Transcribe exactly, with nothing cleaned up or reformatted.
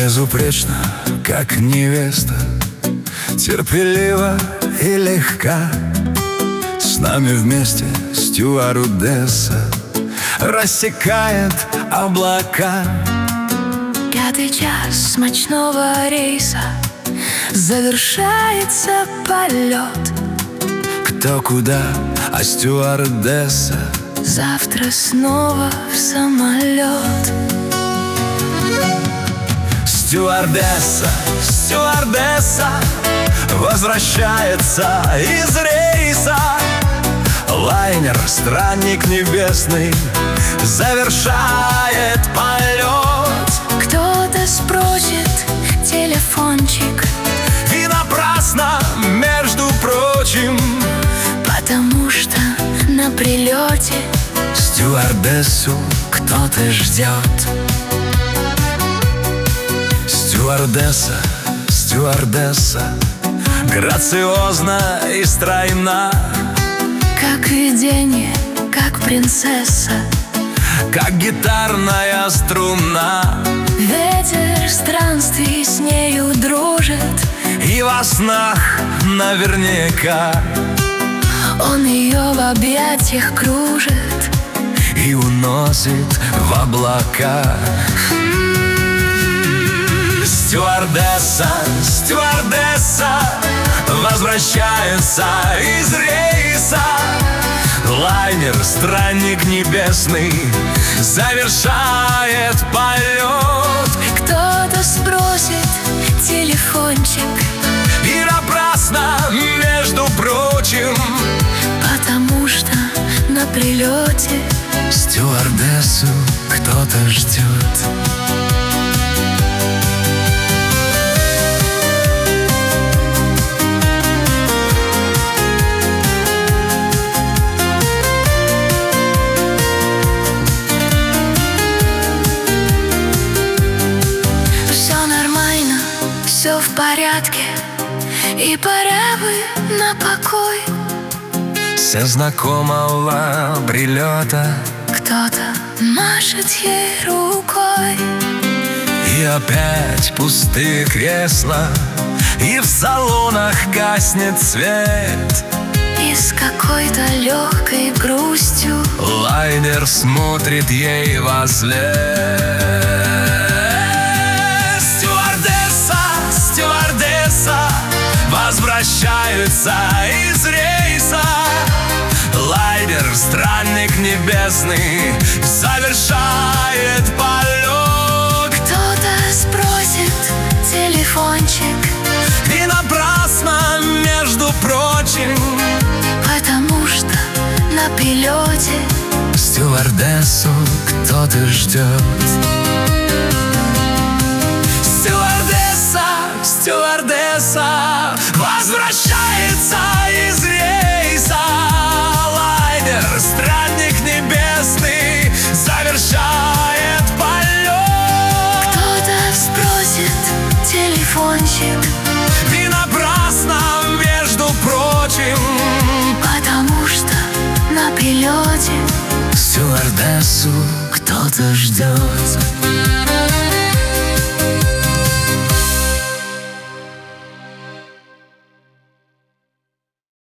безупречна, как невеста, терпелива и легка. С нами вместе стюардесса рассекает облака. Пятый час ночного рейса, завершается полет. Кто куда, а стюардесса завтра снова в самолет. Стюардесса, стюардесса возвращается из рейса. Лайнер, странник небесный, завершает полет. Кто-то спросит телефончик, и напрасно, между прочим, потому что на прилете стюардессу кто-то ждет. Стюардесса, стюардесса грациозна и стройна, как видение, как принцесса, как гитарная струна. Ветер странствий с нею дружит, И во снах наверняка он ее в объятиях кружит и уносит в облака. Стюардесса, стюардесса возвращается из рейса. Лайнер, странник небесный, завершает полет. Кто-то спросит телефончик, и напрасно, между прочим, потому что на прилете стюардессу кто-то ждет. все в порядке, и пора бы на покой. Со знакомого прилета кто-то машет ей рукой. И опять пустые кресла, и в салонах гаснет свет. И с какой-то легкой грустью лайнер смотрит ей вослед. Возвращается из рейса. Лайнер, странник небесный, завершает полет. Кто-то спросит телефончик, и напрасно, между прочим, потому что на пилоте стюардессу кто-то ждет. Стюардесса, стюардесса возвращается из рейса. Лайнер, странник небесный, завершает полет. Кто-то спросит телефончик, и напрасно, между прочим, потому что на прилете стюардессу кто-то ждет.